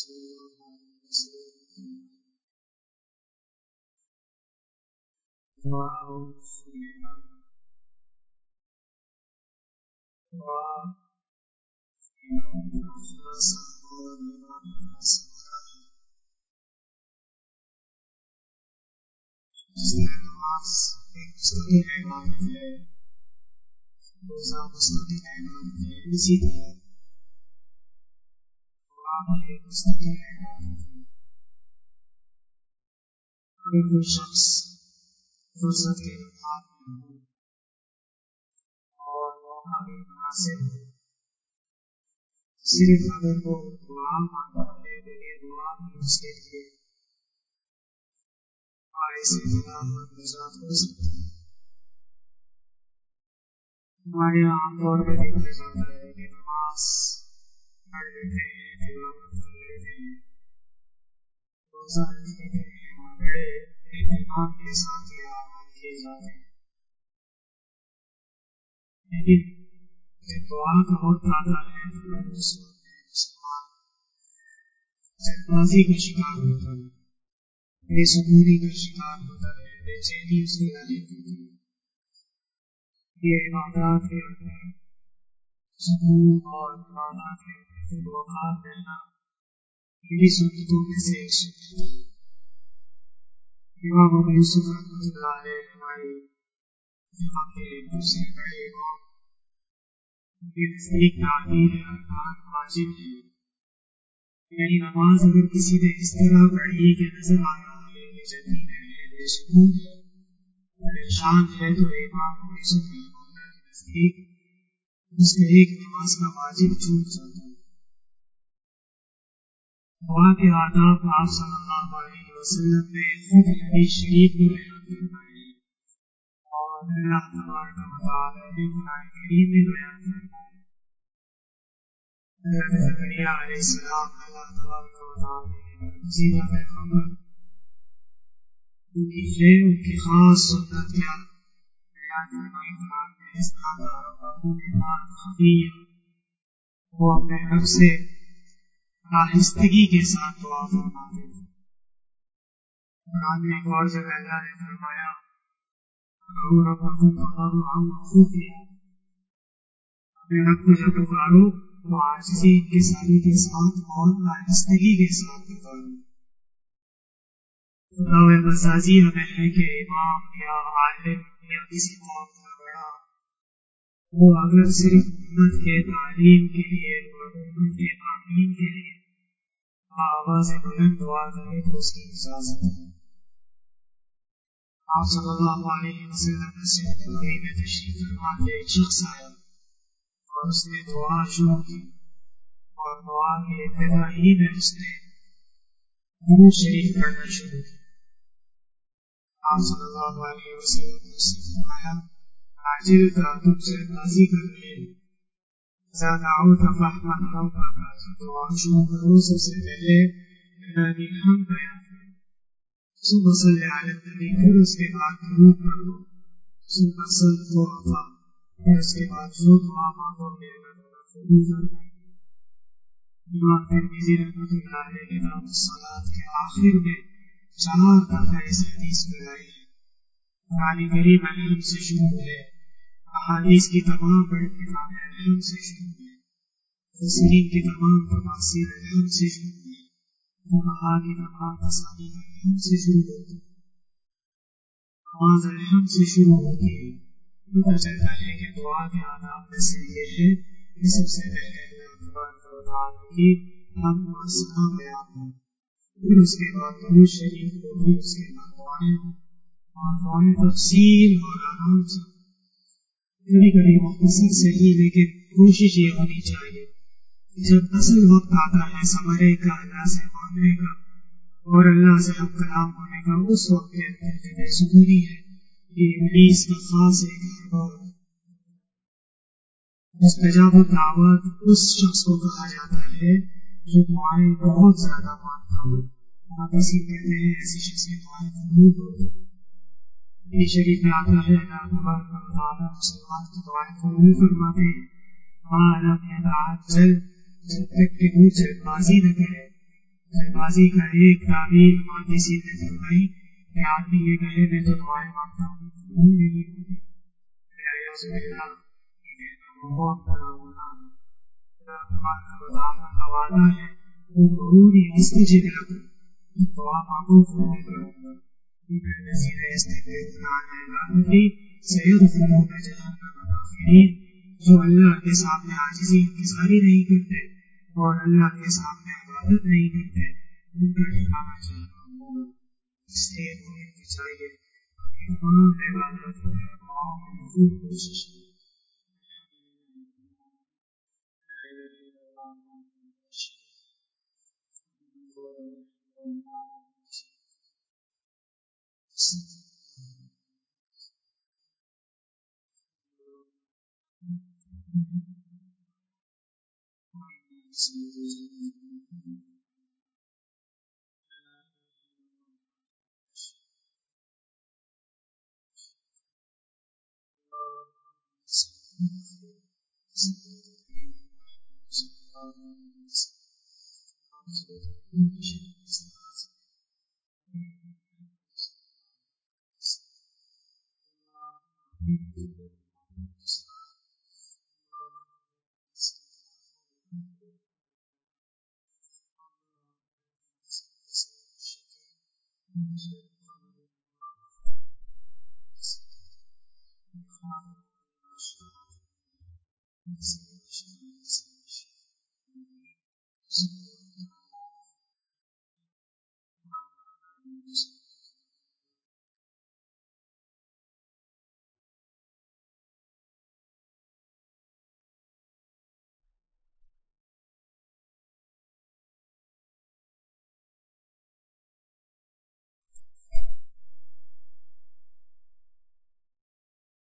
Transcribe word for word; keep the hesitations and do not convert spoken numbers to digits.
نماز ایک مستقل عبادت ہے، روزہ مستقل عبادت ہے، اسی طرح دعا بھی ایک مستقل عبادت ہے۔ اگر کوئی شخص فرصت کے اوقات میں ہو اور موقع بھی مناسب ہو، صرف اگر وہ دعا مانگتا ہے تو یہ دعا بھی اس کے لیے باعث فلاح اور نجات ہو سکتی ہے۔ ہمارے یہاں عام طور پر دیکھا جاتا ہے کہ نماز پڑھ لیتے ہیں، تلاوت کر لیتے ہیں، روزہ رکھ لیتے ہیں اور بڑے اہتمام کے ساتھ یہ اعمال کیے جاتے ہیں، لیکن جب دعا کا وقت آتا ہے تو اس وقت میں مسلمان جلد بازی کا شکار ہوتا ہے، بے سکونی کا شکار ہوتا ہے، بے چینی اس کی لاحق ہوتی ہے۔ یہ عبادات کے اندر سکون اور عبادات کے اندر وقار رہنا یہ بھی سنتوں میں سے ایک سنت ہے۔ امام ابو یوسف رحمۃ اللہ علیہ ہماری فقہ کے دوسرے بڑے امام، ان کے نزدیک تعبیر ارکان واجب ہے، یعنی نماز اگر کسی نے اس طرح پڑھی کہ نظر آ رہا ہے کہ جلدی میں ہے، بے سکون ہے، پریشان ہے، تو امام ابو یوسف رحمۃ اللہ کے نزدیک اس کا ایک نماز کا واجب چھوٹ جاتا ہے۔ دعا کے آداب آپ صلی اللہ علیہ وسلم نے خود حدیث شریف میں بیان فرمائے ہیں اور اللہ تبارک و تعالیٰ نے قرآن کریم میں بیان فرمائے ہیں۔ حضرت زکریا علیہ السلام اللہ تبارک و تعالیٰ کے برگزیدہ پیغمبر، ان کی خیر ان کی خاص سنت کیا بیان فرمائی قرآن میں، اس طرح وہ اپنے رب سے آہستگی کے ساتھ دعا فرماتے ہیں۔ قرآن میں ایک اور جگہ اللہ نے فرمایا اپنے رب کو جب پکارو تو عاجزی انکساری کے ساتھ اور آہستگی کے ساتھ پکارو۔ خدا و مزاجی ہمیں ہے کہ امام یا عالم یا کسی قوم کا بڑا وہ اگر صرف امت کے تعلیم کے لیے اور امت کے تعلیم کے لیے آواز بلند دعا کرے تو اس کی اجازت ہے۔ آپ صلی اللہ علیہ وسلم مسجد نبوی میں تشریف فرما کے ایک شخص آیا اور اس نے دعا شروع کی اور دعا کی ابتدا ہی میں اس نے درود شریف پڑھنا شروع کی۔ آپ صلی اللہ علیہ وسلم نے اس سے فرمایا عاجل کا تم سے بازی کر رہے اذا دعوت فاحمد ربک، جب دعا شروع کرو سب سے پہلے اللہ کی حمد بیان کرو، ثم صلی علی النبی، پھر اس کے بعد درود پڑھو، ثم صل دعا، پھر اس کے بعد جو دعا مانگو گے اللہ تعالیٰ قبول فرمائے گے۔ امام ترمذی رحمۃ اللہ علیہ کتاب الصلاۃ کے آخر میں چار دفعہ اس حدیث میں لائی ہے۔ قرآن کریم الحمد سے شروع ہے، احادیث کی تمام بڑی کتابیں الحمد سے شروع ہیں، تفسیر کی تمام تفاسیر الحمد سے شروع ہیں، فقہا کی تمام تصانیف الحمد سے شروع ہوتی ہیں، نماز الحمد سے شروع ہوتی ہے۔ پتہ چلتا ہے کہ دعا کے آداب میں سے یہ ہے کہ سب سے پہلے اللہ تبارک و تعالیٰ کی حمد اور ثنا بیان ہو، پھر اس کے بعد درود شریف ہو، پھر اس کے بعد دعائیں ہوں اور دعائیں تفصیل اور آرام سے، کبھی کبھی مختصر سے ہی، لیکن کوشش یہ ہونی چاہیے جب اصل وقت آتا ہے سمرے کا، اللہ سے مانگنے کا اور اللہ سے ہم کلام ہونے کا، اس وقت کے اندر جو بے سکونی ہے یہ ابلیس کا خاص ایک حربہ ہے۔ مستجاب الدعوات اس شخص کو کہا جاتا ہے جو دعائیں بہت زیادہ مانگتا ہو، آپ اسی کہتے ہیں ایسی شخص کی دعائیں قبول ہوتی ہیں۔ یہ شریف میں آتا ہے اللہ تبارک و تعالیٰ مسلمان کی دعائیں قبول فرماتے ہیں، مَا لَمْ يَتَعَجَّلْ، جب تک کہ وہ جلد بازی نہ کرے، بازی کا ایک تعبیر ماضی سیدھے سکھائی کہ آدمی یہ کہے میں تو تمہارے مانتا ہوں تم نہیں ہوتی بہت بڑا گناہ ہے کا وعدہ ہے وہ ضروری مستجب لکھو تو آپ آنکھوں کو کرو الذين يستكبرون عن عبادتي سيدخلون جهنم داخرين جو اللہ کے سامنے عاجزی انکساری نہیں کرتے اور اللہ کے سامنے عبادت نہیں کرتے ان کا ٹھکانہ جہنم ہوگا. اس لیے مومن کو چاہیے کہ تمام عبادت اور دعاؤں میں خوب کوشش کرے.